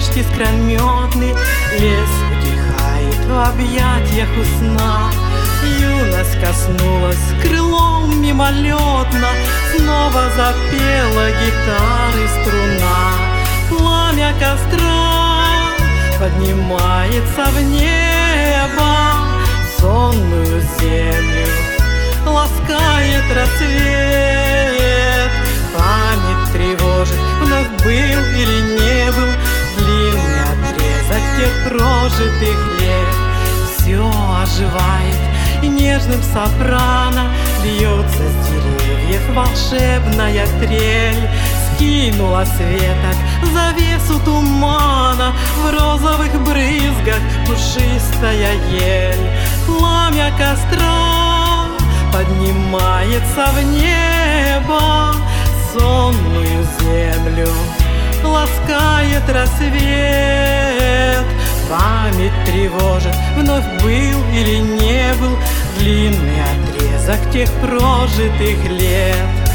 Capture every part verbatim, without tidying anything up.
речки скрометный, лес утихает в объятиях у сна. Юность коснулась крылом мимолетно, снова запела гитары струна. Пламя костра поднимается в небо, сонную землю ласкает рассвет. Память тревожит, вновь был или не был длинный отрезок тех прожитых лет. Все оживает, и нежным сопрано льется с деревьев волшебная трель. Скинула светок завесу тумана, в розовых брызгах пушистая ель. Пламя костра поднимается в небо, сонную землю ласкает рассвет. Память тревожит, вновь был или не был длинный отрезок тех прожитых лет.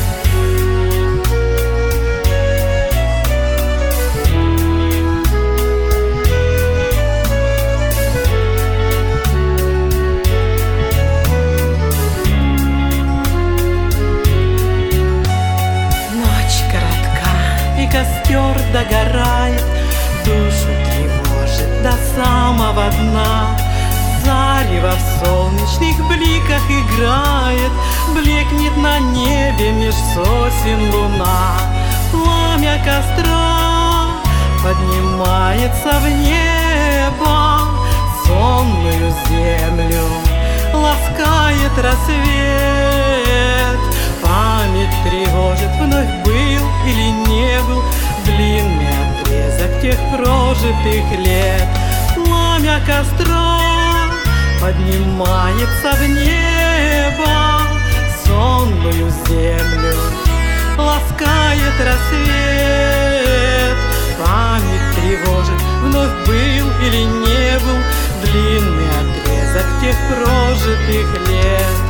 Ночь коротка, и костер догорает, душу тревожит до самого дна. Зарево в солнечных бликах играет, блекнет на небе меж сосен луна. Пламя костра поднимается в небо, сонную землю ласкает рассвет. Память тревожит, вновь был или не был длинный отрезок тех прожитых лет. Пламя костра поднимается в небо, сонную землю ласкает рассвет. Память тревожит, вновь был или не был длинный отрезок тех прожитых лет.